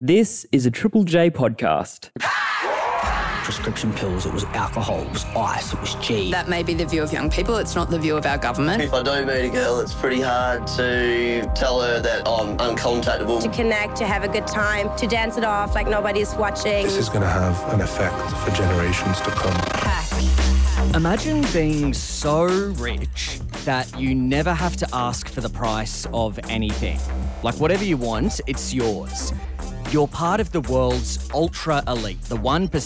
This is a Triple J podcast. Prescription pills, it was alcohol, it was ice, it was G. That may be the view of young people, it's not the view of our government. If I do meet a girl, it's pretty hard to tell her that I'm uncontactable. To connect, to have a good time, to dance it off like nobody's watching. This is going to have an effect for generations to come. Hack. Imagine being so rich that you never have to ask for the price of anything. Like whatever you want, it's yours. You're part of the world's ultra elite, the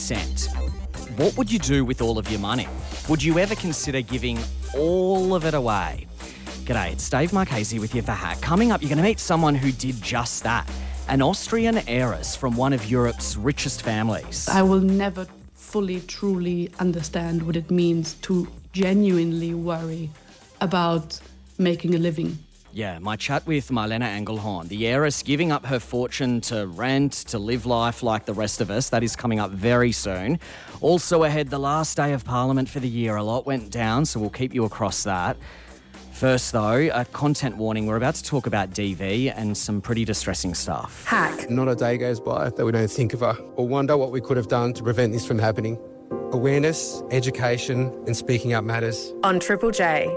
1%. What would you do with all of your money? Would you ever consider giving all of it away? G'day, it's Dave Marchese with you for Hack. Coming up, you're going to meet someone who did just that. An Austrian heiress from one of Europe's richest families. I will never fully, truly understand what it means to genuinely worry about making a living. Yeah, my chat with Marlene Engelhorn, the heiress giving up her fortune to rent, to live life like the rest of us. That is coming up very soon. Also ahead, the last day of Parliament for the year. A lot went down, so we'll keep you across that. First, though, a content warning. We're about to talk about DV and some pretty distressing stuff. Hack. Not a day goes by that we don't think of her or wonder what we could have done to prevent this from happening. Awareness, education, and speaking up matters. On Triple J.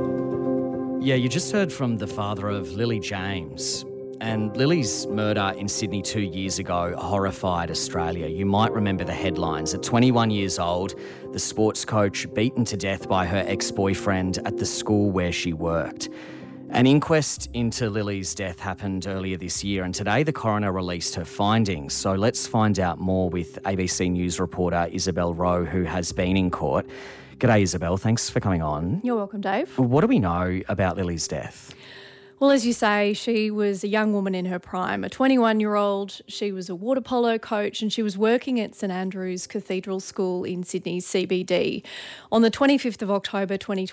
Yeah, you just heard from the father of Lily James. And Lily's murder in Sydney 2 years ago horrified Australia. You might remember the headlines. At 21 years old, the sports coach beaten to death by her ex-boyfriend at the school where she worked. An inquest into Lily's death happened earlier this year, and today the coroner released her findings. So let's find out more with ABC News reporter Isabel Rowe, who has been in court. G'day, Isabel. Thanks for coming on. You're welcome, Dave. What do we know about Lily's death? Well, as you say, she was a young woman in her prime, a 21-year-old. She was a water polo coach and she was working at St Andrew's Cathedral School in Sydney's CBD. On the 25th of October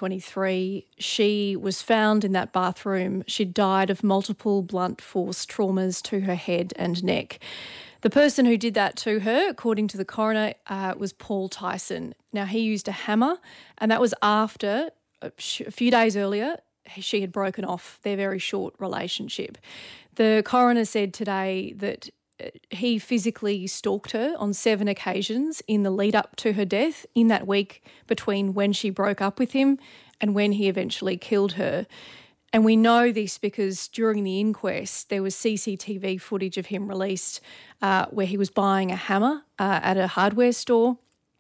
2023, she was found in that bathroom. She'd died of multiple blunt force traumas to her head and neck. The person who did that to her, according to the coroner, was Paul Tyson. Now, he used a hammer, and that was after, a few days earlier, she had broken off their very short relationship. The coroner said today that he physically stalked her on 7 occasions in the lead up to her death in that week between when she broke up with him and when he eventually killed her. And we know this because during the inquest, there was CCTV footage of him released where he was buying a hammer at a hardware store.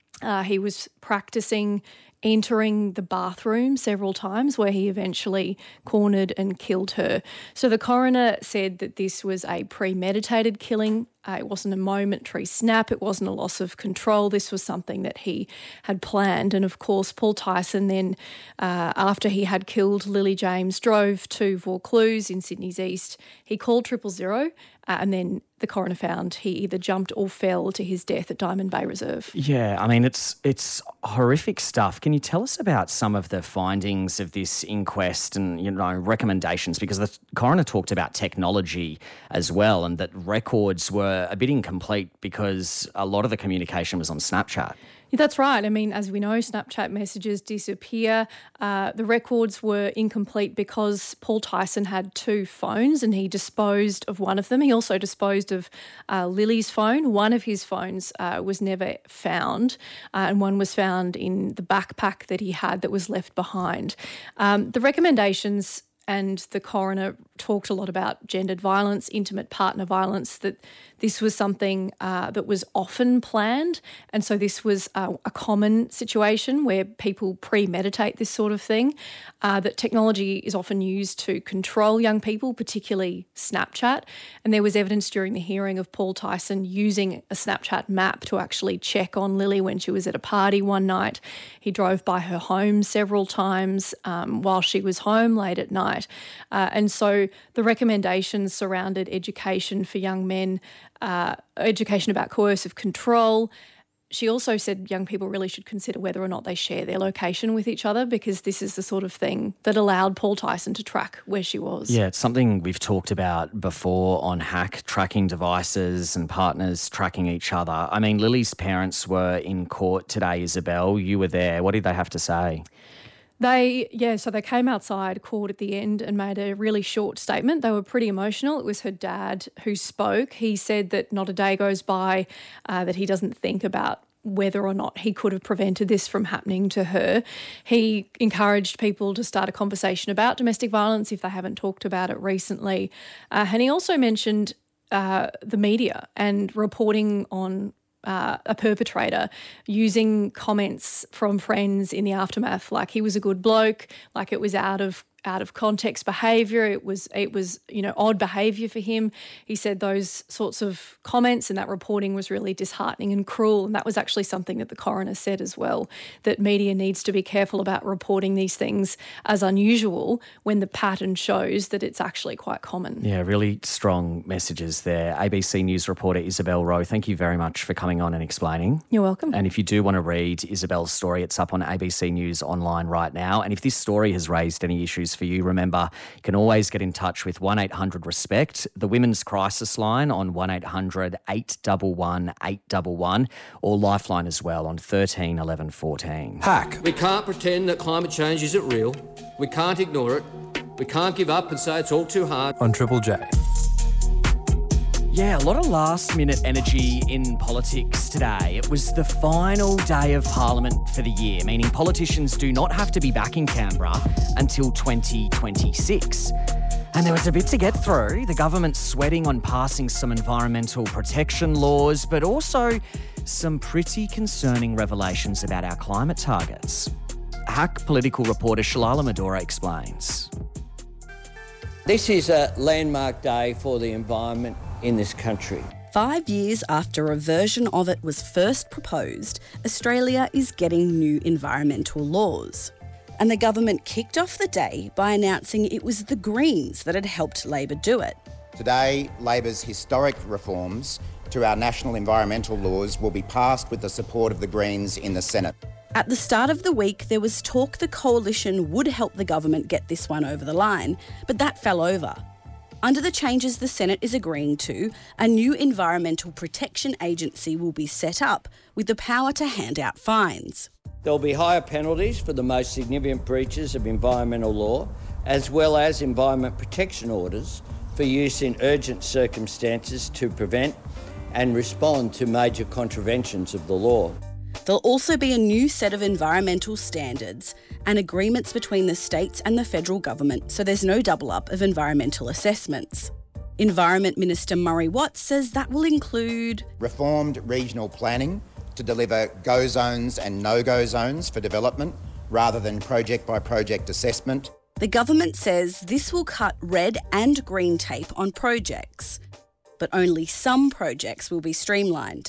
He was practicing entering the bathroom several times where he eventually cornered and killed her. So the coroner said that this was a premeditated killing. It wasn't a momentary snap. It wasn't a loss of control. This was something that he had planned. And, of course, Paul Tyson then, after he had killed Lily James, drove to Vaucluse in Sydney's east. He called 000 and then the coroner found he either jumped or fell to his death at Diamond Bay Reserve. Yeah, I mean, it's horrific stuff. Can you tell us about some of the findings of this inquest and, recommendations? Because the coroner talked about technology as well and that records were a bit incomplete because a lot of the communication was on Snapchat. Yeah, that's right. I mean, as we know, Snapchat messages disappear. The records were incomplete because Paul Tyson had 2 phones and he disposed of one of them. He also disposed of Lily's phone. One of his phones was never found and one was found in the backpack that he had that was left behind. The recommendations and the coroner talked a lot about gendered violence, intimate partner violence, that this was something that was often planned. And so this was a common situation where people premeditate this sort of thing, that technology is often used to control young people, particularly Snapchat. And there was evidence during the hearing of Paul Tyson using a Snapchat map to actually check on Lily when she was at a party one night. He drove by her home several times while she was home late at night. And so the recommendations surrounded education for young men, education about coercive control. She also said young people really should consider whether or not they share their location with each other because this is the sort of thing that allowed Paul Tyson to track where she was. Yeah, it's something we've talked about before on Hack, tracking devices and partners tracking each other. I mean, Lily's parents were in court today, Isabel. You were there. What did they have to say? They came outside court at the end and made a really short statement. They were pretty emotional. It was her dad who spoke. He said that not a day goes by that he doesn't think about whether or not he could have prevented this from happening to her. He encouraged people to start a conversation about domestic violence if they haven't talked about it recently. And he also mentioned the media and reporting on a perpetrator using comments from friends in the aftermath, like he was a good bloke, like it was out of context behaviour. It was odd behaviour for him. He said those sorts of comments and that reporting was really disheartening and cruel. And that was actually something that the coroner said as well, that media needs to be careful about reporting these things as unusual when the pattern shows that it's actually quite common. Yeah, really strong messages there. ABC News reporter Isabel Rowe, thank you very much for coming on and explaining. You're welcome. And if you do want to read Isabel's story, it's up on ABC News online right now. And if this story has raised any issues for you, remember, you can always get in touch with 1-800-RESPECT, the Women's Crisis Line on 1-800-811-811, or Lifeline as well on 13 11 14. Hack. We can't pretend that climate change isn't real. We can't ignore it. We can't give up and say it's all too hard. On Triple J. Yeah, a lot of last-minute energy in politics today. It was the final day of Parliament for the year, meaning politicians do not have to be back in Canberra until 2026. And there was a bit to get through. The government's sweating on passing some environmental protection laws, but also some pretty concerning revelations about our climate targets. Hack political reporter Shalala Medora explains. This is a landmark day for the environment in this country. 5 years after a version of it was first proposed, Australia is getting new environmental laws. And the government kicked off the day by announcing it was the Greens that had helped Labor do it. Today, Labor's historic reforms to our national environmental laws will be passed with the support of the Greens in the Senate. At the start of the week, there was talk the coalition would help the government get this one over the line, but that fell over. Under the changes the Senate is agreeing to, a new environmental protection agency will be set up with the power to hand out fines. There will be higher penalties for the most significant breaches of environmental law, as well as environment protection orders for use in urgent circumstances to prevent and respond to major contraventions of the law. There'll also be a new set of environmental standards and agreements between the states and the federal government, so there's no double up of environmental assessments. Environment Minister Murray Watt says that will include reformed regional planning to deliver go zones and no-go zones for development rather than project-by-project assessment. The government says this will cut red and green tape on projects, but only some projects will be streamlined.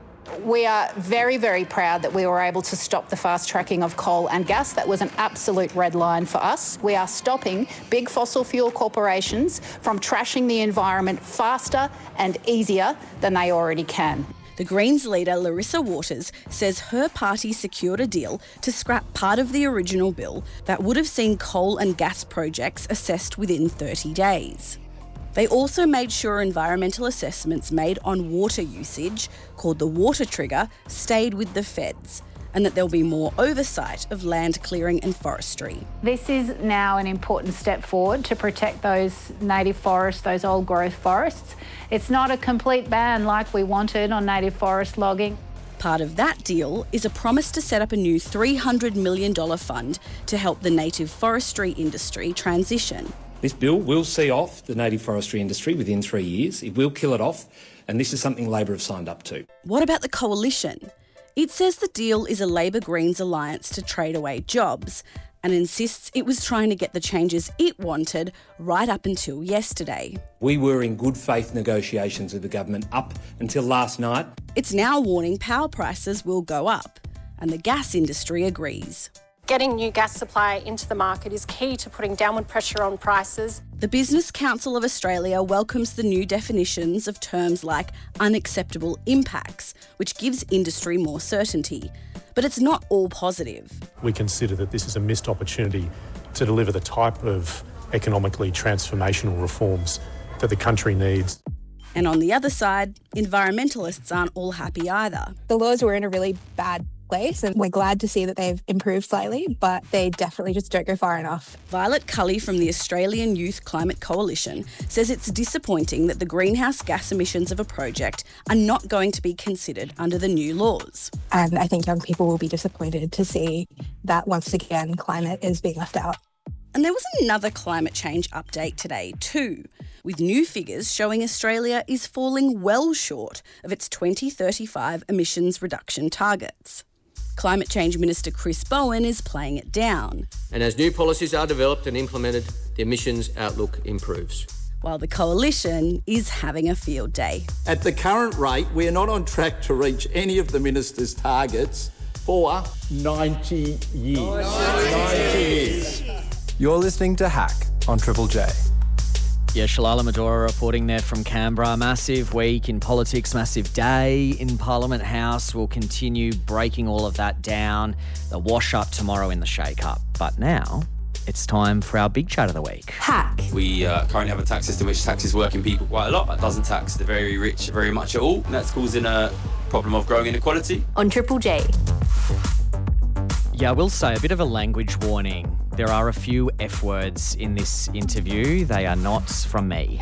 We are very, very proud that we were able to stop the fast tracking of coal and gas. That was an absolute red line for us. We are stopping big fossil fuel corporations from trashing the environment faster and easier than they already can. The Greens leader, Larissa Waters, says her party secured a deal to scrap part of the original bill that would have seen coal and gas projects assessed within 30 days. They also made sure environmental assessments made on water usage, called the water trigger, stayed with the feds, and that there'll be more oversight of land clearing and forestry. This is now an important step forward to protect those native forests, those old growth forests. It's not a complete ban like we wanted on native forest logging. Part of that deal is a promise to set up a new $300 million fund to help the native forestry industry transition. This bill will see off the native forestry industry within 3 years. It will kill it off, and this is something Labor have signed up to. What about the coalition? It says the deal is a Labor-Greens alliance to trade away jobs and insists it was trying to get the changes it wanted right up until yesterday. We were in good faith negotiations with the government up until last night. It's now warning power prices will go up, and the gas industry agrees. Getting new gas supply into the market is key to putting downward pressure on prices. The Business Council of Australia welcomes the new definitions of terms like unacceptable impacts, which gives industry more certainty. But it's not all positive. We consider that this is a missed opportunity to deliver the type of economically transformational reforms that the country needs. And on the other side, environmentalists aren't all happy either. The laws were in a really bad place, and we're glad to see that they've improved slightly, but they definitely just don't go far enough. Violet Cully from the Australian Youth Climate Coalition says it's disappointing that the greenhouse gas emissions of a project are not going to be considered under the new laws. And I think young people will be disappointed to see that once again climate is being left out. And there was another climate change update today too, with new figures showing Australia is falling well short of its 2035 emissions reduction targets. Climate Change Minister Chris Bowen is playing it down. And as new policies are developed and implemented, the emissions outlook improves. While the Coalition is having a field day. At the current rate, we are not on track to reach any of the Minister's targets for 90 years. 90 years. You're listening to Hack on Triple J. Yeah, Shalala Medora reporting there from Canberra. Massive week in politics, massive day in Parliament House. We'll continue breaking all of that down. The wash-up tomorrow in the shake-up. But now it's time for our big chat of the week. Hack. We currently have a tax system which taxes working people quite a lot. It doesn't tax the very rich very much at all. And that's causing a problem of growing inequality. On Triple J. Yeah, I will say a bit of a language warning. There are a few F words in this interview. They are not from me.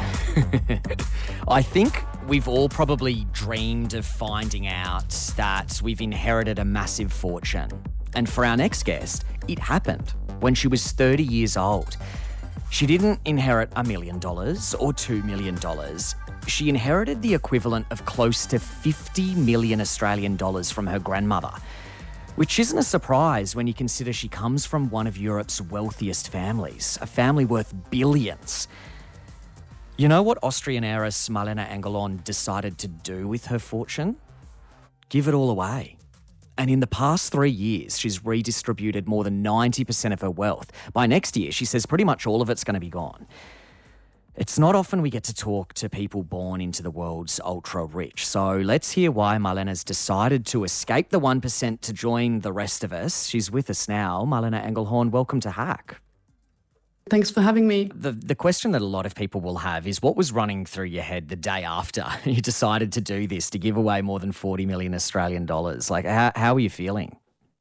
I think we've all probably dreamed of finding out that we've inherited a massive fortune. And for our next guest, it happened when she was 30 years old. She didn't inherit $1 million or $2 million. She inherited the equivalent of close to 50 million Australian dollars from her grandmother. Which isn't a surprise when you consider she comes from one of Europe's wealthiest families, a family worth billions. You know what Austrian heiress Marlene Engelhorn decided to do with her fortune? Give it all away. And in the past 3 years, she's redistributed more than 90% of her wealth. By next year, she says pretty much all of it's going to be gone. It's not often we get to talk to people born into the world's ultra-rich. So let's hear why Marlene's decided to escape the 1% to join the rest of us. She's with us now. Marlene Engelhorn, welcome to Hack. Thanks for having me. The question that a lot of people will have is what was running through your head the day after you decided to do this, to give away more than 40 million Australian dollars? Like, how are you feeling?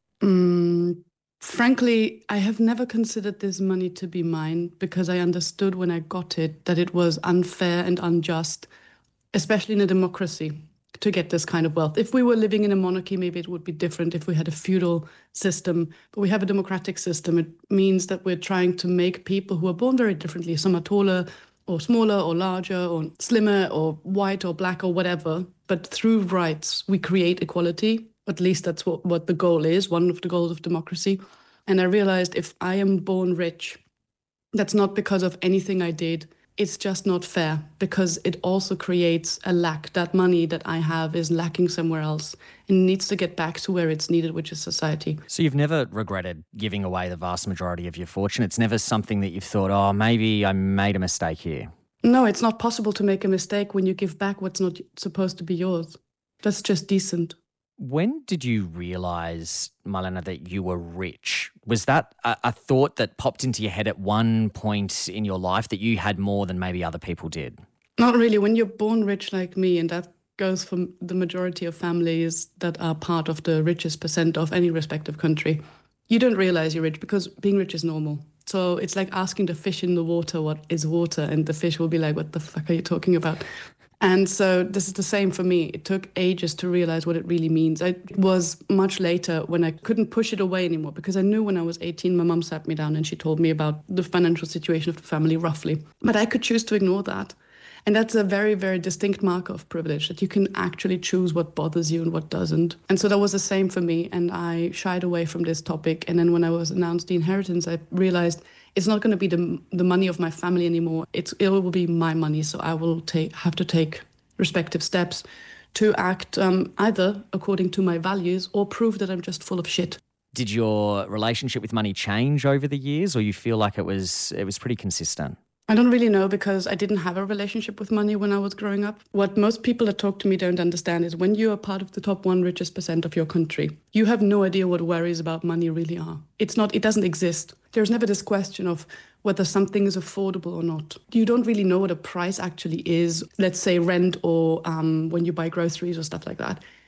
Frankly, I have never considered this money to be mine because I understood when I got it that it was unfair and unjust, especially in a democracy, to get this kind of wealth. If we were living in a monarchy, maybe it would be different if we had a feudal system, but we have a democratic system. It means that we're trying to make people who are born very differently, some are taller or smaller or larger or slimmer or white or black or whatever, but through rights, we create equality. At least that's what the goal is, one of the goals of democracy. And I realized if I am born rich, that's not because of anything I did. It's just not fair because it also creates a lack. That money that I have is lacking somewhere else and needs to get back to where it's needed, which is society. So you've never regretted giving away the vast majority of your fortune? It's never something that you've thought, oh, maybe I made a mistake here? No, it's not possible to make a mistake when you give back what's not supposed to be yours. That's just decent. When did you realise, Marlene, that you were rich? Was that a thought that popped into your head at one point in your life that you had more than maybe other people did? Not really. When you're born rich like me, and that goes for the majority of families that are part of the richest percent of any respective country, you don't realise you're rich because being rich is normal. So it's like asking the fish in the water what is water, and the fish will be like, what the fuck are you talking about? And so this is the same for me. It took ages to realize what it really means. It was much later when I couldn't push it away anymore because I knew when I was 18, my mum sat me down and she told me about the financial situation of the family roughly. But I could choose to ignore that. And that's a very, very distinct marker of privilege, that you can actually choose what bothers you and what doesn't. And so that was the same for me. And I shied away from this topic. And then when I was announced the inheritance, I realized it's not going to be the money of my family anymore. It will be my money. So I will have to take respective steps to act either according to my values or prove that I'm just full of shit. Did your relationship with money change over the years, or you feel like it was pretty consistent? I don't really know because I didn't have a relationship with money when I was growing up. What most people that talk to me don't understand is when you are part of the top 1 richest percent of your country, you have no idea what worries about money really are. It doesn't exist. There's never this question of whether something is affordable or not. You don't really know what a price actually is, let's say rent or when you buy groceries or stuff like that.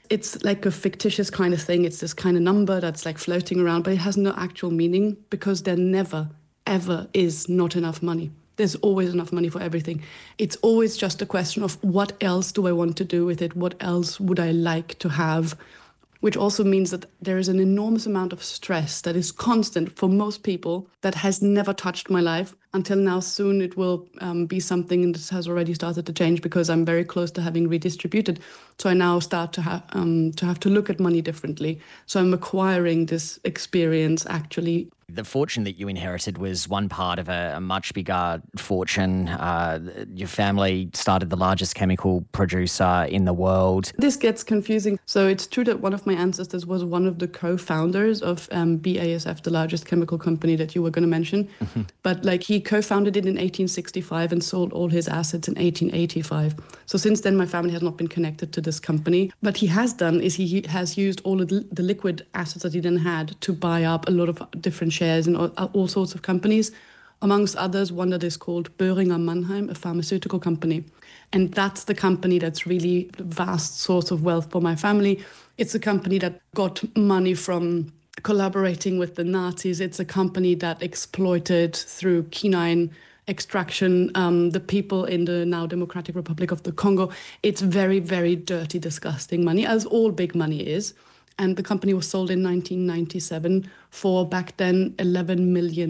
It's like a fictitious kind of thing. It's this kind of number that's like floating around, but it has no actual meaning because there never, ever is not enough money. There's always enough money for everything. It's always just a question of what else do I want to do with it? What else would I like to have? Which also means that there is an enormous amount of stress that is constant for most people that has never touched my life until now. Soon it will be something that has already started to change because I'm very close to having redistributed. So I now start to have to look at money differently. So I'm acquiring this experience actually. The fortune that you inherited was one part of a much bigger fortune. Your family started the largest chemical producer in the world. This gets confusing. So it's true that one of my ancestors was one of the co-founders of BASF, the largest chemical company that you were going to mention. Mm-hmm. But like he co-founded it in 1865 and sold all his assets in 1885. So since then, my family has not been connected to this company. What he has done is he has used all of the liquid assets that he then had to buy up a lot of different shares in all sorts of companies, amongst others, one that is called Boehringer Mannheim, a pharmaceutical company. And that's the company that's really the vast source of wealth for my family. It's a company that got money from collaborating with the Nazis. It's a company that exploited through quinine extraction the people in the now Democratic Republic of the Congo. It's very, very dirty, disgusting money, as all big money is. And the company was sold in 1997 for back then $11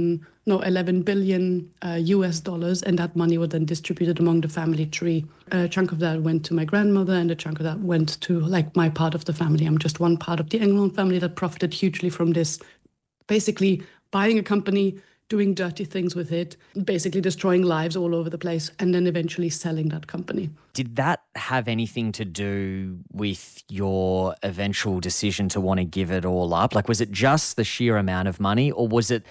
billion US dollars, and that money was then distributed among the family tree. A chunk of that went to my grandmother, and a chunk of that went to like my part of the family. I'm just one part of the Engelhorn family that profited hugely from this, basically buying a company, doing dirty things with it, basically destroying lives all over the place, and then eventually selling that company. Did that have anything to do with your eventual decision to want to give it all up? Like, was it just the sheer amount of money, or was it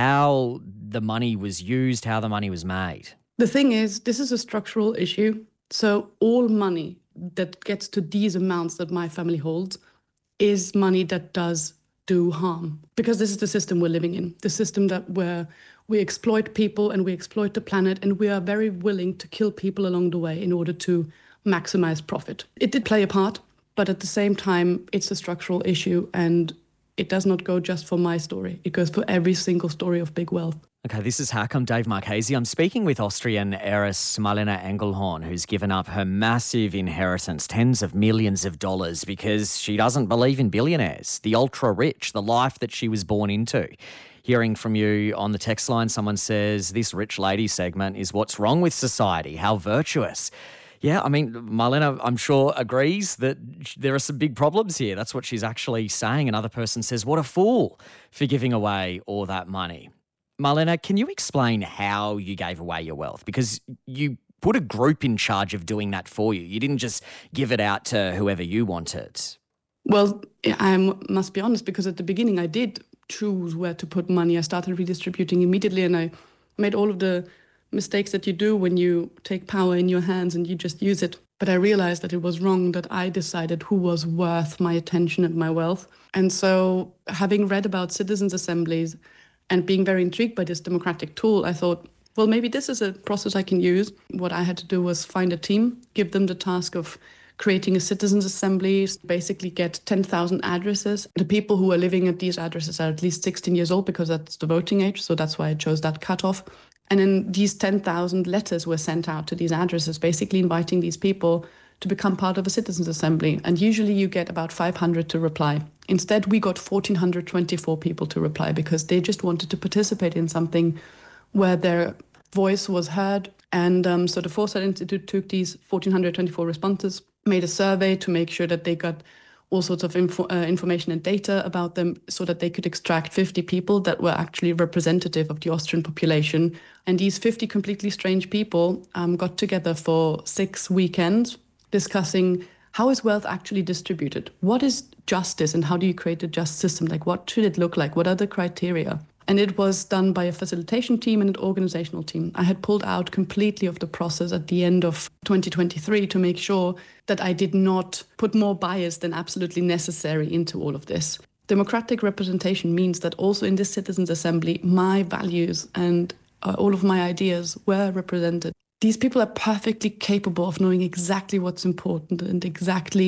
how the money was used, how the money was made? The thing is, this is a structural issue. So all money that gets to these amounts that my family holds is money that does do harm, because this is the system we're living in, the system that where we exploit people and we exploit the planet, and we are very willing to kill people along the way in order to maximize profit. It did play a part, but at the same time, it's a structural issue, and it does not go just for my story. It goes for every single story of big wealth. Okay, this is Hack. I'm Dave Marchese. I'm speaking with Austrian heiress Marlene Engelhorn, who's given up her massive inheritance, tens of millions of dollars, because she doesn't believe in billionaires, the ultra-rich, the life that she was born into. Hearing from you on the text line, someone says, this rich lady segment is what's wrong with society. How virtuous. Yeah, I mean, Marlene, I'm sure, agrees that there are some big problems here. That's what she's actually saying. Another person says, what a fool for giving away all that money. Marlene, can you explain how you gave away your wealth? Because you put a group in charge of doing that for you. You didn't just give it out to whoever you wanted. Well, I must be honest, because at the beginning I did choose where to put money. I started redistributing immediately, and I made all of the mistakes that you do when you take power in your hands and you just use it. But I realized that it was wrong, that I decided who was worth my attention and my wealth. And so, having read about citizens' assemblies and being very intrigued by this democratic tool, I thought, well, maybe this is a process I can use. What I had to do was find a team, give them the task of creating a citizens' assembly, basically get 10,000 addresses. The people who are living at these addresses are at least 16 years old, because that's the voting age, so that's why I chose that cutoff. And then these 10,000 letters were sent out to these addresses, basically inviting these people to become part of a citizens' assembly. And usually you get about 500 to reply. Instead, we got 1,424 people to reply, because they just wanted to participate in something where their voice was heard. And so the Foresight Institute took these 1,424 responses, made a survey to make sure that they got all sorts of information and data about them, so that they could extract 50 people that were actually representative of the Austrian population. And these 50 completely strange people got together for 6 weekends discussing how is wealth actually distributed? What is justice, and how do you create a just system? Like, what should it look like? What are the criteria? And it was done by a facilitation team and an organizational team. I had pulled out completely of the process at the end of 2023 to make sure that I did not put more bias than absolutely necessary into all of this. Democratic representation means that also in this citizens' assembly, my values and all of my ideas were represented. These people are perfectly capable of knowing exactly what's important and exactly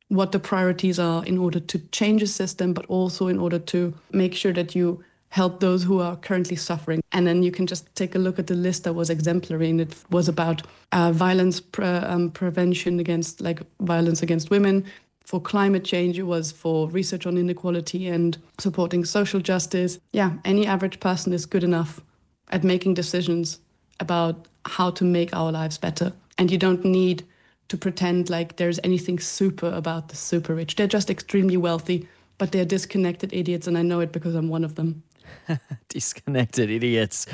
what the priorities are in order to change a system, but also in order to make sure that you help those who are currently suffering. And then you can just take a look at the list that was exemplary, and it was about violence prevention against, like, violence against women. For climate change, it was for research on inequality and supporting social justice. Yeah, any average person is good enough at making decisions about how to make our lives better. And you don't need to pretend like there's anything super about the super rich. They're just extremely wealthy, but they're disconnected idiots, and I know it because I'm one of them. Disconnected idiots.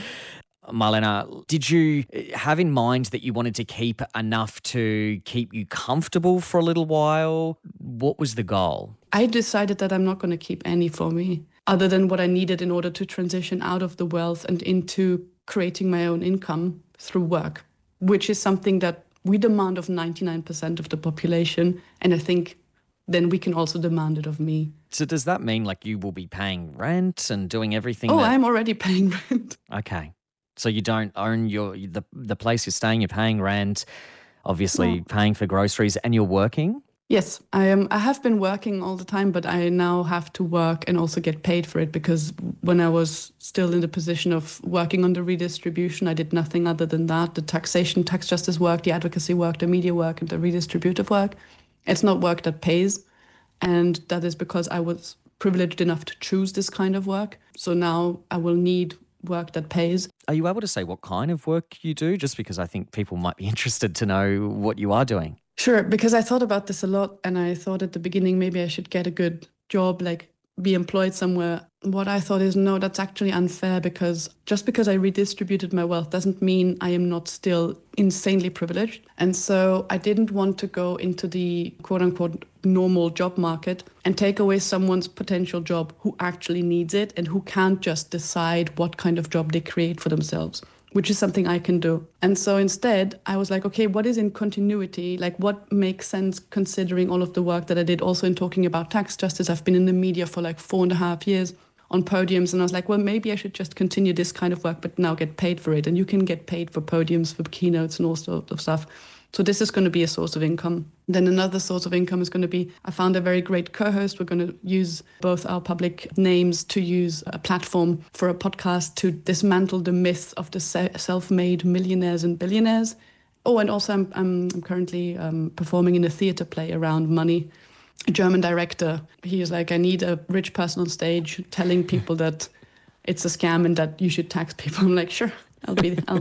Marlena, did you have in mind that you wanted to keep enough to keep you comfortable for a little while? What was the goal? I decided that I'm not going to keep any for me, other than what I needed in order to transition out of the wealth and into creating my own income through work, which is something that we demand of 99% of the population. And I think then we can also demand it of me. So does that mean like you will be paying rent and doing everything? I'm already paying rent. Okay. So you don't own the place you're staying, you're paying rent, obviously paying for groceries, and you're working? Yes, I have been working all the time, but I now have to work and also get paid for it, because when I was still in the position of working on the redistribution, I did nothing other than that. The taxation, tax justice work, the advocacy work, the media work, and the redistributive work. It's not work that pays. And that is because I was privileged enough to choose this kind of work. So now I will need work that pays. Are you able to say what kind of work you do? Just because I think people might be interested to know what you are doing. Sure, because I thought about this a lot, and I thought at the beginning maybe I should get a good job, like be employed somewhere. What I thought is, no, that's actually unfair, because just because I redistributed my wealth doesn't mean I am not still insanely privileged. And so I didn't want to go into the quote unquote normal job market and take away someone's potential job who actually needs it and who can't just decide what kind of job they create for themselves, which is something I can do. And so instead, I was like, okay, what is in continuity? Like, what makes sense considering all of the work that I did also in talking about tax justice? I've been in the media for like 4.5 years on podiums, and I was like, well, maybe I should just continue this kind of work, but now get paid for it. And you can get paid for podiums, for keynotes and all sorts of stuff. So this is going to be a source of income. Then another source of income is going to be, I found a very great co-host. We're going to use both our public names to use a platform for a podcast to dismantle the myth of the self-made millionaires and billionaires. Oh, and also I'm currently performing in a theatre play around money. A German director, he is like, I need a rich person on stage telling people that it's a scam and that you should tax people. I'm like, sure, I'll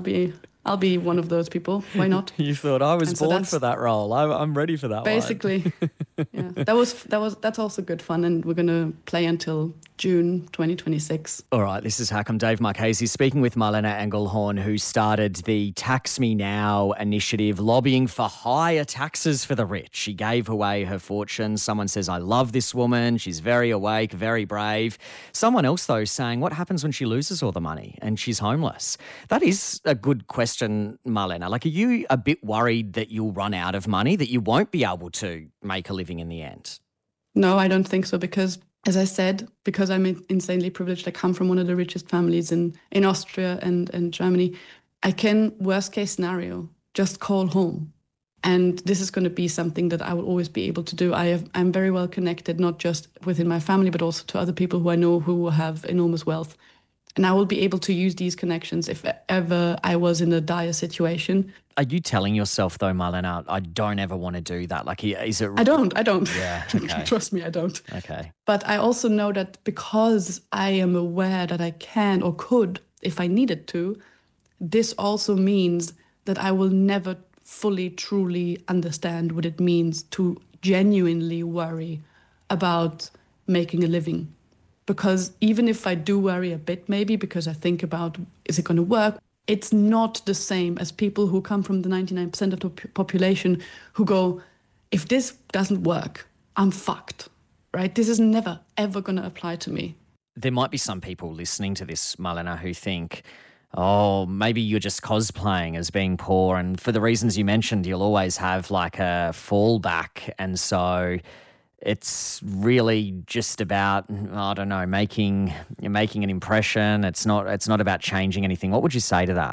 be one of those people. Why not? You thought I was born for that role. I'm ready for that basically, one. Yeah. That's also good fun, and we're going to play until June 2026. All right, this is Hack. I'm Dave Marchese, speaking with Marlena Engelhorn, who started the Tax Me Now initiative, lobbying for higher taxes for the rich. She gave away her fortune. Someone says, I love this woman. She's very awake, very brave. Someone else, though, saying, what happens when she loses all the money and she's homeless? That is a good question, Marlena. Like, are you a bit worried that you'll run out of money, that you won't be able to make a living in the end? No, I don't think so, because as I said, because I'm insanely privileged, I come from one of the richest families in Austria and Germany, I can, worst case scenario, just call home. And this is going to be something that I will always be able to do. I'm very well connected, not just within my family, but also to other people who I know who have enormous wealth. And I will be able to use these connections if ever I was in a dire situation. Are you telling yourself, though, Marlena, I don't ever want to do that? Like, is it... I don't. Yeah, okay. Trust me, I don't. Okay. But I also know that because I am aware that I can or could, if I needed to, this also means that I will never fully, truly understand what it means to genuinely worry about making a living. Because even if I do worry a bit, maybe because I think about, is it going to work? It's not the same as people who come from the 99% of the population who go, if this doesn't work, I'm fucked, right? This is never, ever going to apply to me. There might be some people listening to this, Marlena, who think, oh, maybe you're just cosplaying as being poor. And for the reasons you mentioned, you'll always have like a fallback. And so it's really just about, I don't know, making an impression. It's not about changing anything. What would you say to that?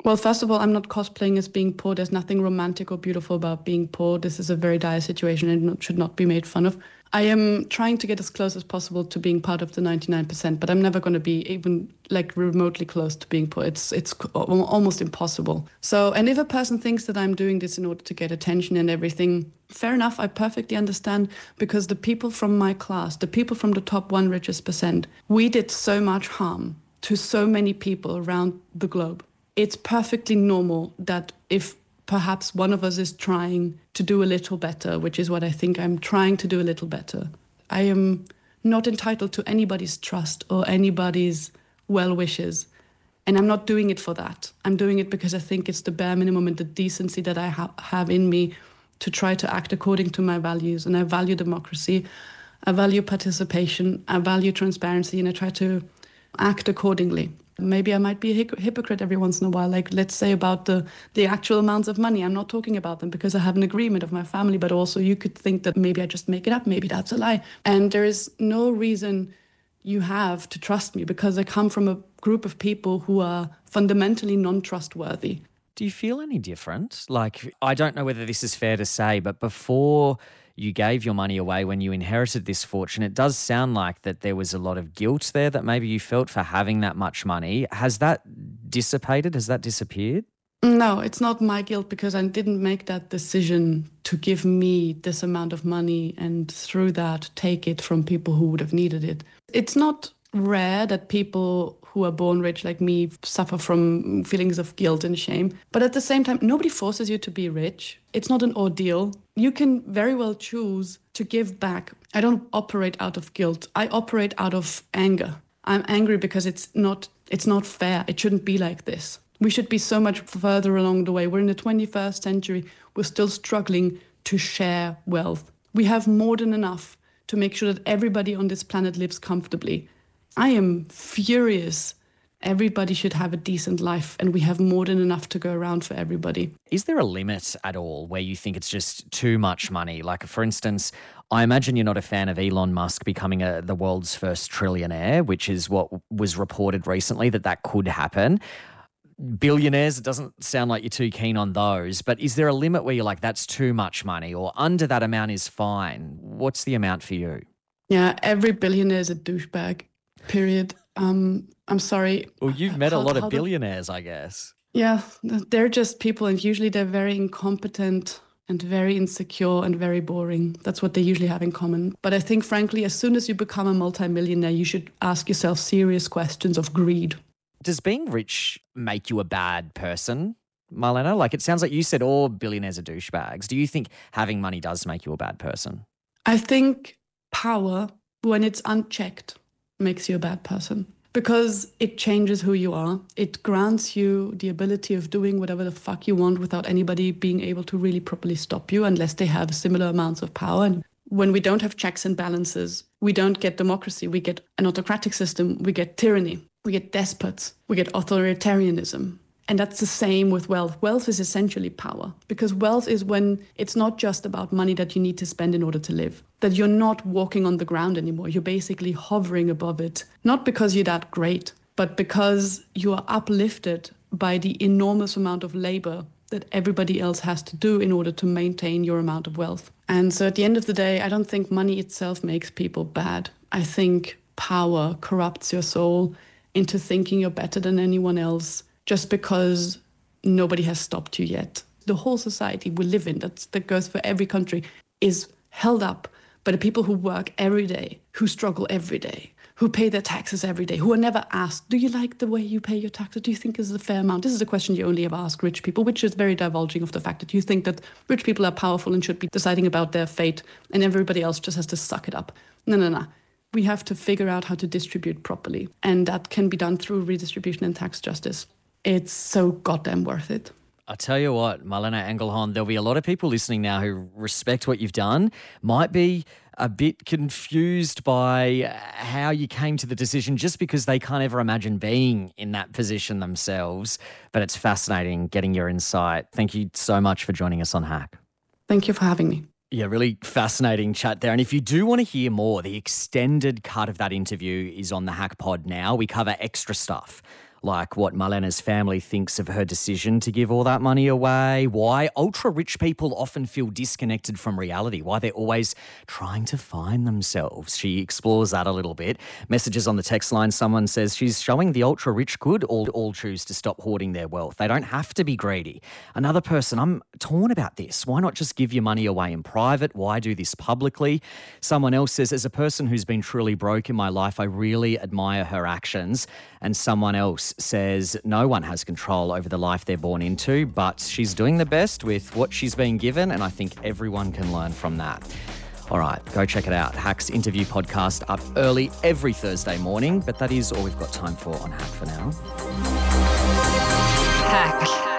Well, first of all, I'm not cosplaying as being poor. There's nothing romantic or beautiful about being poor. This is a very dire situation and should not be made fun of. I am trying to get as close as possible to being part of the 99%, but I'm never going to be even like remotely close to being poor. It's almost impossible. So, and if a person thinks that I'm doing this in order to get attention and everything, fair enough, I perfectly understand, because the people from my class, the people from the top 1 richest percent, we did so much harm to so many people around the globe. It's perfectly normal that if perhaps one of us is trying to do a little better, which is what I think I'm trying to do a little better, I am not entitled to anybody's trust or anybody's well wishes. And I'm not doing it for that. I'm doing it because I think it's the bare minimum and the decency that I have in me to try to act according to my values. And I value democracy, I value participation, I value transparency, and I try to act accordingly. Maybe I might be a hypocrite every once in a while, like let's say about the actual amounts of money. I'm not talking about them because I have an agreement of my family, but also you could think that maybe I just make it up, maybe that's a lie. And there is no reason you have to trust me because I come from a group of people who are fundamentally non-trustworthy. Do you feel any different? Like, I don't know whether this is fair to say, but before you gave your money away when you inherited this fortune, it does sound like that there was a lot of guilt there that maybe you felt for having that much money. Has that dissipated? Has that disappeared? No, it's not my guilt because I didn't make that decision to give me this amount of money and through that take it from people who would have needed it. It's not rare that people who are born rich like me suffer from feelings of guilt and shame. But at the same time, nobody forces you to be rich. It's not an ordeal. You can very well choose to give back. I don't operate out of guilt. I operate out of anger. I'm angry because it's not fair. It shouldn't be like this. We should be so much further along the way. We're in the 21st century. We're still struggling to share wealth. We have more than enough to make sure that everybody on this planet lives comfortably. I am furious. Everybody should have a decent life and we have more than enough to go around for everybody. Is there a limit at all where you think it's just too much money? Like, for instance, I imagine you're not a fan of Elon Musk becoming the world's first trillionaire, which is what was reported recently that could happen. Billionaires, it doesn't sound like you're too keen on those, but is there a limit where you're like, that's too much money, or under that amount is fine? What's the amount for you? Yeah, every billionaire is a douchebag. Period. I'm sorry. Well, you've met a lot of billionaires, I guess. Yeah, they're just people, and usually they're very incompetent and very insecure and very boring. That's what they usually have in common. But I think, frankly, as soon as you become a multimillionaire, you should ask yourself serious questions of greed. Does being rich make you a bad person, Marlena? Like, it sounds like you said all billionaires are douchebags. Do you think having money does make you a bad person? I think power, when it's unchecked, makes you a bad person because it changes who you are. It grants you the ability of doing whatever the fuck you want without anybody being able to really properly stop you unless they have similar amounts of power. And when we don't have checks and balances, we don't get democracy. We get an autocratic system. We get tyranny. We get despots. We get authoritarianism. And that's the same with wealth. Wealth is essentially power, because wealth is when it's not just about money that you need to spend in order to live, that you're not walking on the ground anymore. You're basically hovering above it, not because you're that great, but because you are uplifted by the enormous amount of labor that everybody else has to do in order to maintain your amount of wealth. And so at the end of the day, I don't think money itself makes people bad. I think power corrupts your soul into thinking you're better than anyone else, just because nobody has stopped you yet. The whole society we live in, that goes for every country, is held up by the people who work every day, who struggle every day, who pay their taxes every day, who are never asked, do you like the way you pay your taxes? Do you think this is a fair amount? This is a question you only ever ask rich people, which is very divulging of the fact that you think that rich people are powerful and should be deciding about their fate and everybody else just has to suck it up. No. We have to figure out how to distribute properly, and that can be done through redistribution and tax justice. It's so goddamn worth it. I tell you what, Marlena Engelhorn, there'll be a lot of people listening now who respect what you've done, might be a bit confused by how you came to the decision just because they can't ever imagine being in that position themselves. But it's fascinating getting your insight. Thank you so much for joining us on Hack. Thank you for having me. Yeah, really fascinating chat there. And if you do want to hear more, the extended cut of that interview is on the Hack Pod now. We cover extra stuff like what Malena's family thinks of her decision to give all that money away, why ultra-rich people often feel disconnected from reality, why they're always trying to find themselves. She explores that a little bit. Messages on the text line, someone says she's showing the ultra-rich could all choose to stop hoarding their wealth. They don't have to be greedy. Another person, I'm torn about this. Why not just give your money away in private? Why do this publicly? Someone else says, as a person who's been truly broke in my life, I really admire her actions. And someone else says no one has control over the life they're born into, but she's doing the best with what she's been given, and I think everyone can learn from that. All right, go check it out. Hack's interview podcast up early every Thursday morning, but that is all we've got time for on Hack for now. Hack.